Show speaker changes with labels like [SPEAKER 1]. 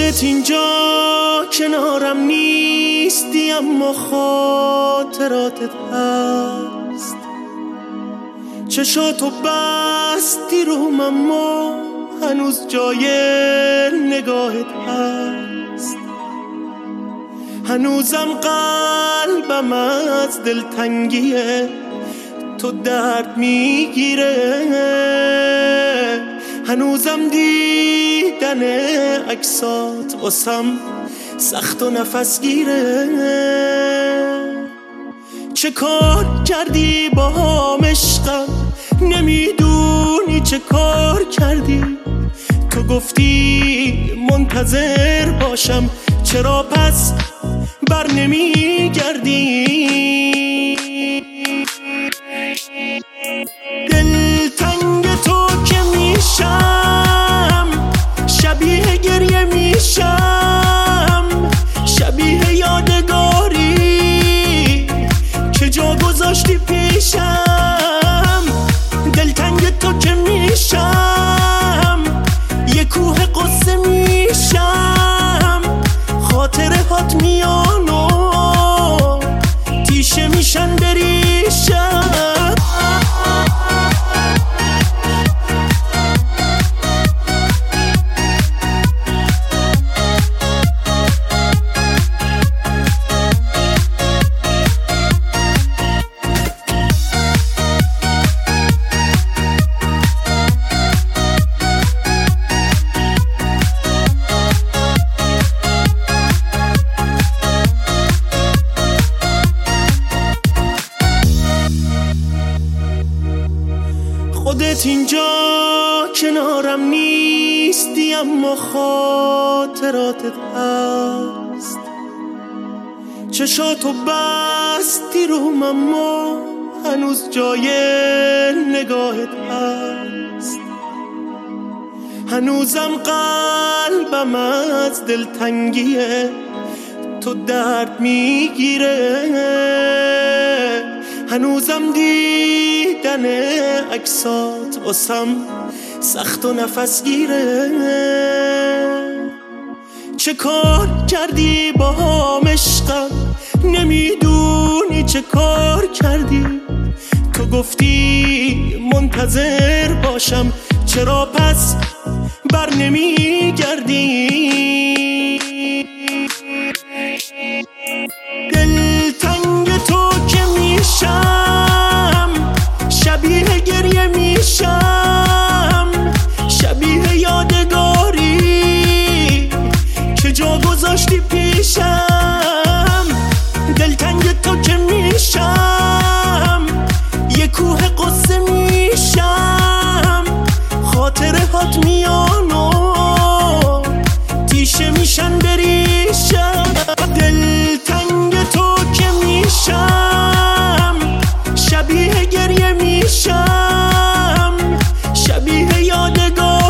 [SPEAKER 1] خودت اینجا کنارم نیستی، اما خاطراتت هست. چشاتو بستی روم اما هنوز جای نگاهت هست. هنوزم قلبم از دلتنگی تو درد میگیره. هنوزم دیدن عکسات واسم سخت و نفس گیره. چه کار کردی با هم عشقم، نمیدونی چه کار کردی. تو گفتی منتظر باشم، چرا پس بر نمیگردی؟ دلتنگ تو که میشم، شبیه گریه میشم، شبیه یادگاری که جا گذاشتی پیشم. دلتنگ تو که میشم، یه کوه قصه میشم، خاطره هات میان و تیشه میشن بریشم. خودت اینجا کنارم نیستی، اما خاطراتت هست. چشاتو بستی روم اما هنوز جای نگاهت هست. هنوزم قلبم از دلتنگی تو درد میگیره. هنوزم دیدن عکسات واسم سخت و نفس گیره. چه کار کردی با هم عشقم، نمیدونی چه کار کردی. تو گفتی منتظر باشم، چرا پس بر نمیگردی؟ دلتنگ تو که میشم، شبیه گریه میشم، شبیه یادگاری که جا گذاشتی پیشم. دلتنگ تو که میشم، یه کوه قصه میشم، خاطره هات میان و تیشه میشن بریشم. دلتنگ تو که میشم، شبیه گریه میشم، شبیه یادگار